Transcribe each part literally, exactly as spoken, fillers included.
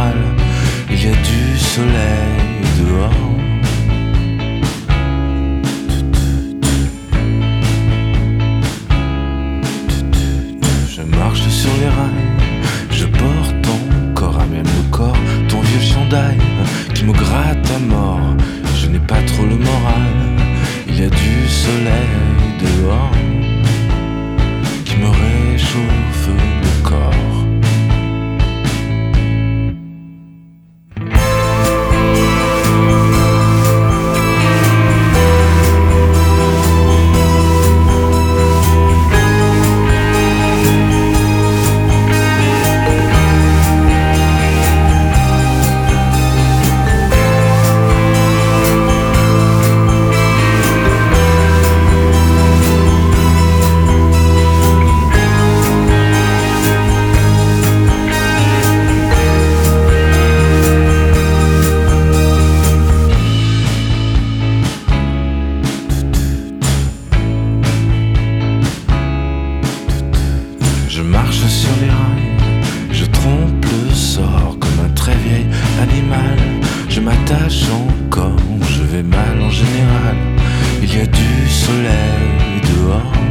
général. Il y a du soleil dehors. Je marche sur les rails, je porte ton corps à même le corps, ton vieux chandail qui me gratte à mort. Je n'ai pas trop le moral, il y a du soleil dehors qui me réchauffe le corps. Je marche sur les rails, je trompe le sort comme un très vieil animal. Je m'attache encore, je vais mal en général. Il y a du soleil dehors.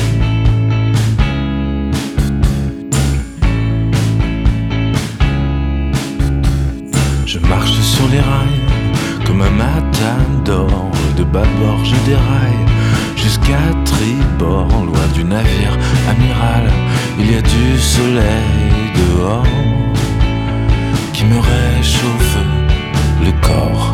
Je marche sur les rails comme un matador. De bâbord je déraille jusqu'à tribord, loin du navire amiral. Il y a du soleil dehors qui me réchauffe le corps.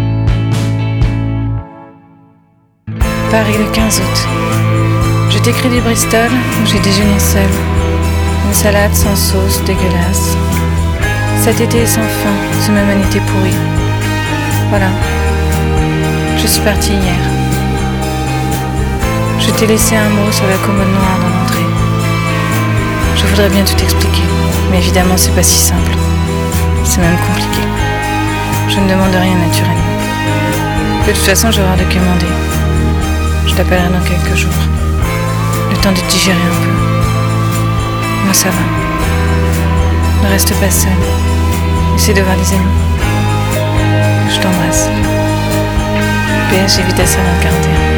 Paris le quinze août. Je t'écris du Bristol où j'ai déjeuné seul. Une salade sans sauce dégueulasse. Cet été est sans fin, ce même un été pourri. Voilà. Je suis partie hier. Je t'ai laissé un mot sur la commode noire dans l'entrée. Je voudrais bien tout expliquer, mais évidemment c'est pas si simple. C'est même compliqué. Je ne demande rien naturellement. De toute façon j'aurai de quémander. Je t'appellerai dans quelques jours. Le temps de digérer un peu. Moi ça va. Ne reste pas seul. Essaie de voir des amis. Je t'embrasse. P S, j'ai vite à ça dans le quarante et un.